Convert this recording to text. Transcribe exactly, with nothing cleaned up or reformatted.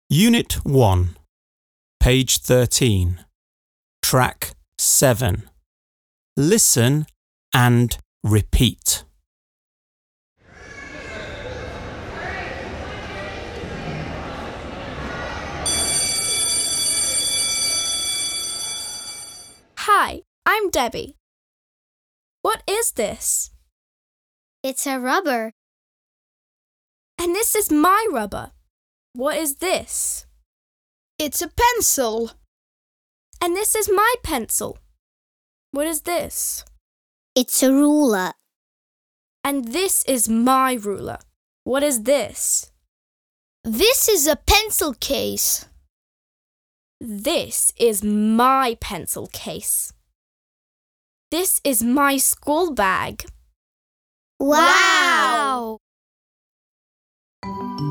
Unit one, page thirteen, track seven. Listen and repeat. Hi, I'm Debbie. What is this? It's a rubber. And this is my rubber. What is this? It's a pencil. And this is my pencil. What is this? It's a ruler. And this is my ruler. What is this? This is a pencil case. This is my pencil case. This is my school bag. Wow! Wow.